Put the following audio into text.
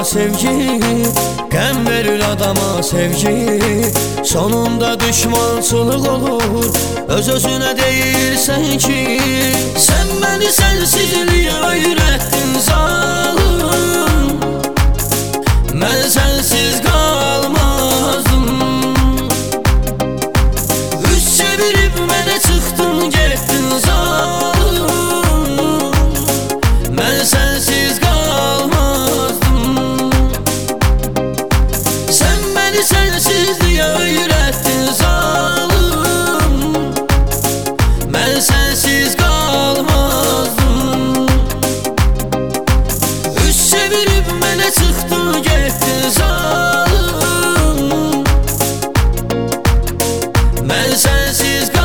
sevgi, qəm verir adama sevgi. Sonunda düşmançılıq olur, öz-özünə deyirsən ki, sən məni sənsizliyə öyrətdin zalım. Mən sənsiz qalmazdım. Üç çevirib mənə çıxdın, getdin zalım. Mən sənsiz qalmazdım. Sən məni sənsizliyə öyrətdin zalım. Mən sənsiz qalmazdım. Üç çevirib mənə çıxdın, getdin zalım. Mən sənsiz qalmazdım.